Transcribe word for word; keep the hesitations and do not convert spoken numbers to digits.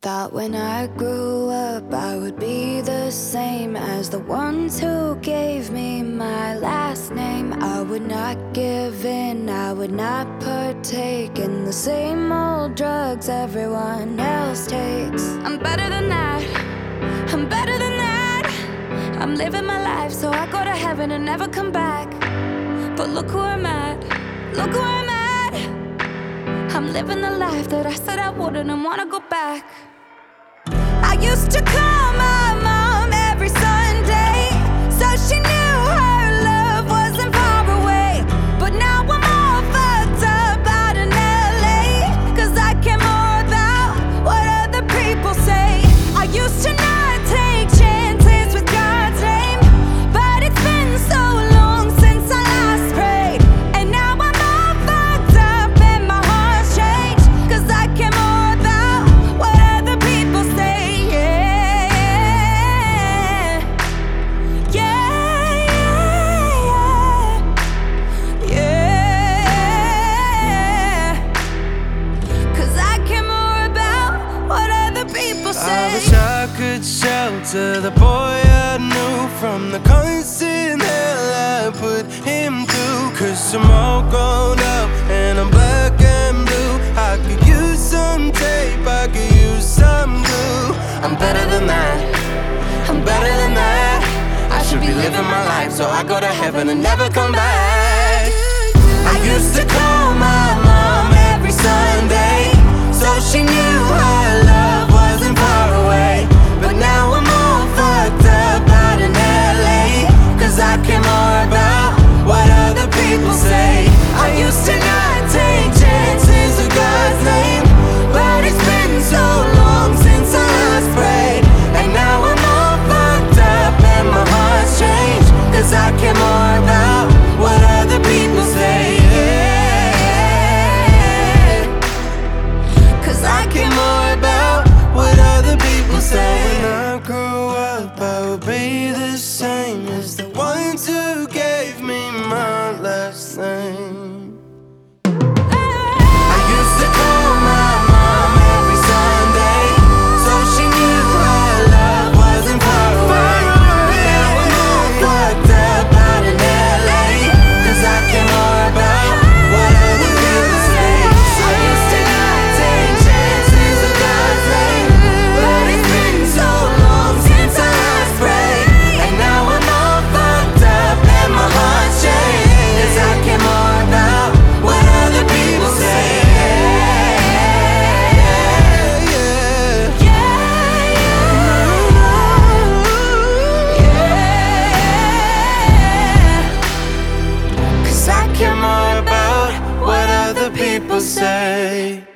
Thought when I grew up I would be the same as the ones who gave me my last name. I would not give in, I would not partake in the same old drugs everyone else takes. I'm better than that, I'm better than that. I'm living my life so I go to heaven and never come back. But look who I'm at, look who I'm at. I'm living the life that I said I wouldn't and wanna go back. I used to call my mom every Sunday, so she knew her love wasn't far away. But now I'm all fucked up out in L A, cause I care more about what other people say. I used to not take chances with God's name, but it's been so long since I last prayed. And now I'm all fucked up and my heart's changed, cause I care more about what other people say. I wish I could shelter the boy I knew from the constant hell I put him through. Cause I'm all grown up and I'm black and blue. I could use some tape, I could use some glue. I'm better than that, I'm better than that. I should be living my life so I go to heaven and never come back. I used to call my mom every Sunday, so she knew her love wasn't far away. But now I'm all fucked up out in L A, cause I care more about what other people say. I used to not take chances with God's name, but it's been so long since I last prayed. And now I'm all fucked up and my heart's changed, cause I care more about what other people say. I care more about what other people say. When I grew up, I would be the same as the ones who gave me my last name. I used to call my mom every Sunday, so she knew her love wasn't far away. But now I'm all fucked up out in L A, cause I care more about what other people say. I used to not take chances with God's name, but it's been so long since I last prayed. And now I'm all fucked up and my heart's changed, cause I care more about what other people say. Yeah, yeah, yeah, yeah. Cause I care more about what other people say.